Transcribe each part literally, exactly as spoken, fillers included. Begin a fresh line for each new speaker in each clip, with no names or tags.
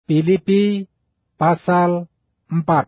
Filipi pasal empat.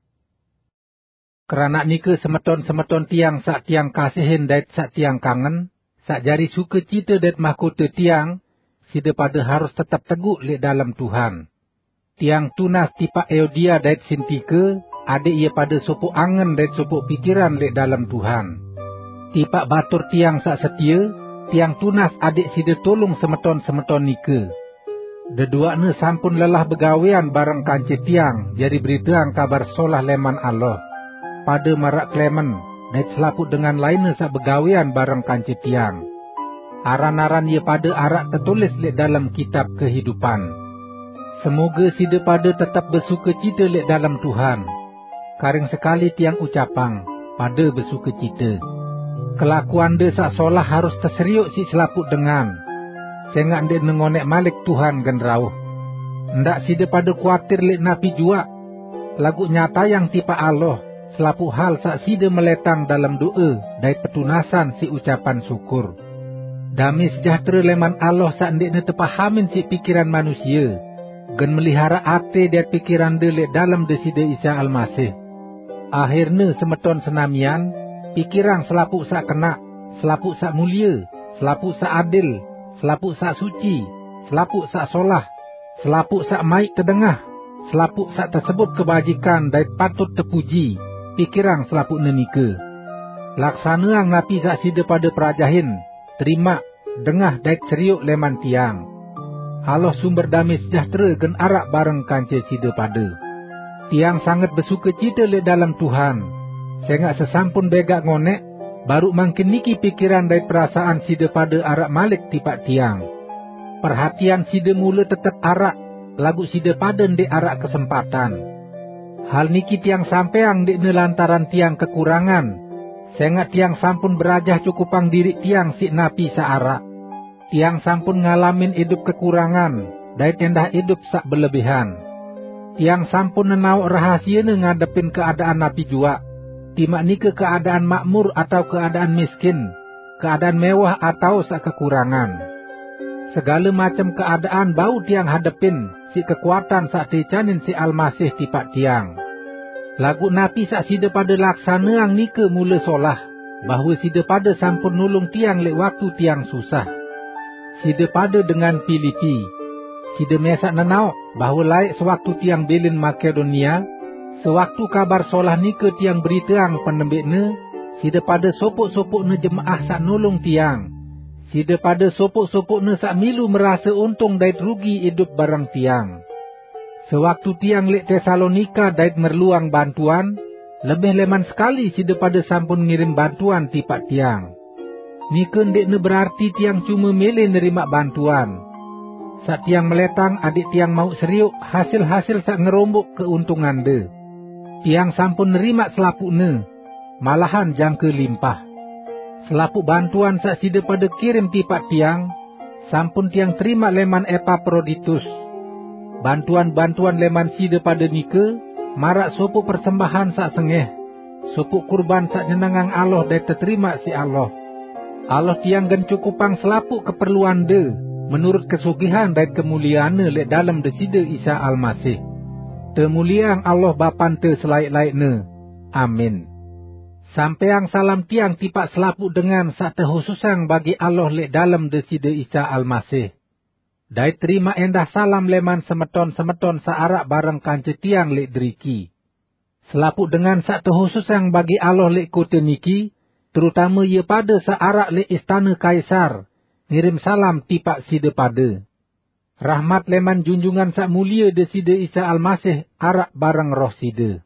Kerana nika semeton-semeton tiang sak tiang kasihin dait sak tiang kangen, sak jari suka cita dait mahkota tiang, sida pada harus tetap teguh le dalam Tuhan. Tiang tunas tipak Eudia dait Sintike, adik ia pada sopok angen dait sopok pikiran le dalam Tuhan. Tipak batur tiang sak setia, tiang tunas adik sida tolong semeton-semeton nika. Deduakna sampun lelah begawean bareng kance tiang, jadi beritaang kabar solah leman Allah. Pada marak Klemen, dait selaput dengan lainnya sak begawean bareng kance tiang. Aran-aran ia pada arak tertulis le dalam kitab kehidupan. Semoga sida pada tetap bersuka cita le dalam Tuhan. Karing sekali tiang ucapang, pada bersuka cita. Kelakuan de sak solah harus terseriuk si selaput dengan. Sengak ndek nengonek malik Tuhan gan rauh. Ndak sida pada kuatir lek napi jua. Lagu nyata yang tipa Allah, selapu hal sak sida meletang dalam doa dait petunasan si ucapan syukur. Damai sejahtera leman Allah sak ndek ne tepahamin si pikiran manusia. Gan melihara ate dan pikiran de lek dalam de sida Isa Almasih. Akhirnya semeton senamian, pikiran selapuk sak kena, selapuk sak mulia, selapuk sak adil, selapuk sak suci, selapuk sak solah, selapuk sak maik terdengah, selapuk sak tersebut kebajikan dait patut terpuji, pikiran selapuk nenika. Laksana ang napi sak sida pada perajahin, terima, dengah dait seriuk leman tiang. Allah sumber damai sejahtera gen arak bareng kance sida pada. Tiang sangat bersuka cita le dalam Tuhan. Sengak sesampun begak ngonek, baru makin niki pikiran dait perasaan sida pada arak malik tipak tiang. Perhatian sida mula tetap arak, lagu sida pada ndek arak kesempatan. Hal niki tiang sampeang ndek nelantaran tiang kekurangan. Sengak tiang sampun berajah cukupang diri tiang si napi sa arak. Tiang sampun ngalamin hidup kekurangan, dait endah hidup sak berlebihan. Tiang sampun nenau rahasia ne ngadepin keadaan napi jua. Timak ni ke keadaan makmur atau keadaan miskin, keadaan mewah atau sak kekurangan. Segala macam keadaan bau tiang hadepin, si kekuatan sak tecanin si Almasih tipak tiang. Lagu napi sak sida pada laksana ang ni ke mula solah, bahawa sida pada sampun nulung tiang lek waktu tiang susah. Sida pada dengan Filipi, sida mesak nenau bahawa laik sewaktu tiang belin Makedonia, sewaktu kabar solah nika tiang beritaang penembikna, sida pada sopok-sopokna jemaah sak nolong tiang. Sida pada sopok-sopokna sak milu merasa untung dait rugi hidup barang tiang. Sewaktu tiang lek Tesalonika dait merluang bantuan, lebih leman sekali sida pada sampun ngirim bantuan tipak tiang. Nika ndek ne berarti tiang cuma milih nerima bantuan. Sak tiang meletang adik tiang mau seriuk hasil-hasil sak ngerombok keuntungan de. Tiang sampun nerima selapuk ne, malahan jangka limpah. Selapuk bantuan sak sida pada kirim tipak tiang, sampun tiang terima leman Epaphroditus. Bantuan-bantuan leman sida pada nika, marak sopuk persembahan sak sengeh, sopuk kurban sak nyenangang Allah dan terterima si Allah. Allah tiang gen cukupang selapuk keperluan de, menurut kesugihan dan kemuliaan lek dalam de sida Isa Almasih. Temuliang Allah Bapan te selaik-laikna. Amin. Sampeang salam tiang tipak selapuk dengan sak terhususang bagi Allah lek dalam de sida Isa Almasih. Dai terima endah salam leman semeton-semeton saarak bareng kance tiang lek deriki. Selapuk dengan sak terhususang bagi Allah lek kota niki, terutama ia pada saarak lek istana Kaisar, ngirim salam tipak sida pada. Rahmat leman junjungan sak mulia de sida Isa Almasih arak bareng roh sida.